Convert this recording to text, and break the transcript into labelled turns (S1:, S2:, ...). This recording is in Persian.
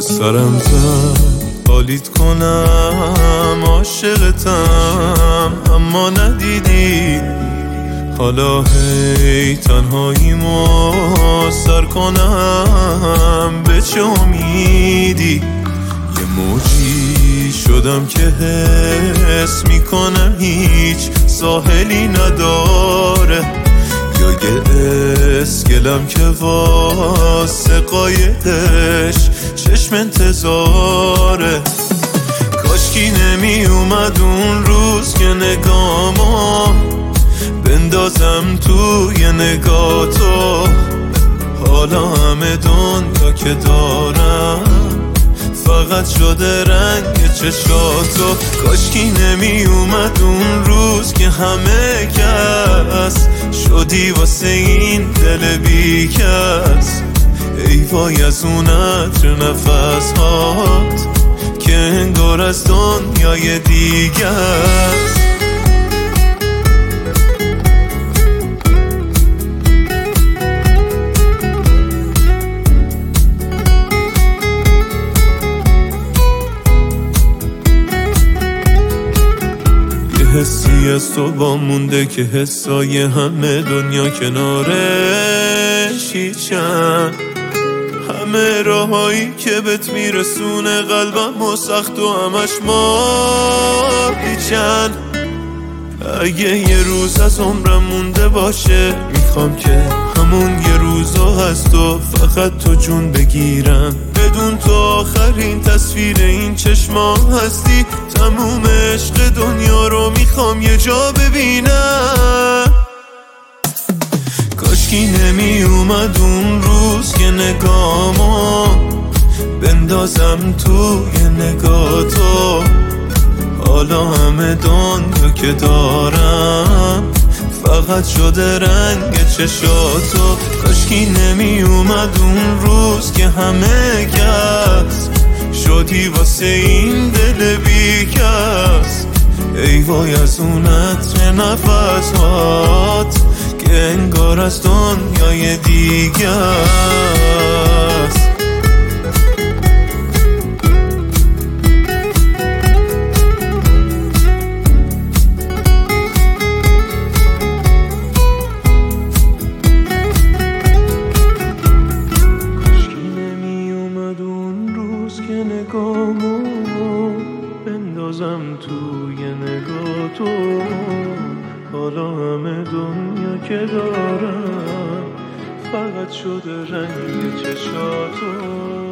S1: سرم زد حالیت کنم عاشقتم اما ندیدی. حالا هی تنهاییمو سر کنم به چه امیدی. یه موجی شدم که حس میکنم هیچ ساحلی نداره، یا یه اسکلم که واسه قایقش چشم انتظاره. کاشکی نمی اومد اون روز که نگامو بندازم توی نگاه تو. حالا همه دنیا که دارم فقط شده رنگ چشاتو. کاشکی نمی اومد اون روز که همه کس شدی واسه این دل بی کس. ای وای از اون عطر نفس هات که انگار از دنیای دیگه است. حسی از تو با مونده که حسای همه دنیا کنارش هیچن. همه راهایی که بهت میرسونه قلبم و سخت و همش مالیچن. اگه یه روز از عمرم مونده باشه میخوام که همون یه روزا هست و فقط تو جون بگیرم. بدون تو آخرین تصویر این چشما هستی. تموم عشق دنیا رو میخوام یه جا ببینم. کاشکی نمی اومد اون روز که نگامو بندازم توی نگاه تو. حالا همه دنیا که دارم فقط شده رنگ چشاتو. کاشکی نمی اومد اون روز که همه کس شدی واسه این دل بی کس. ای وای از اون عطر نفس هات که انگار از دنیای دیگه است. نگامو بندازم توی نگاه تو. حالا همه دنیا که دارم فقط شده رنگ چشاتو.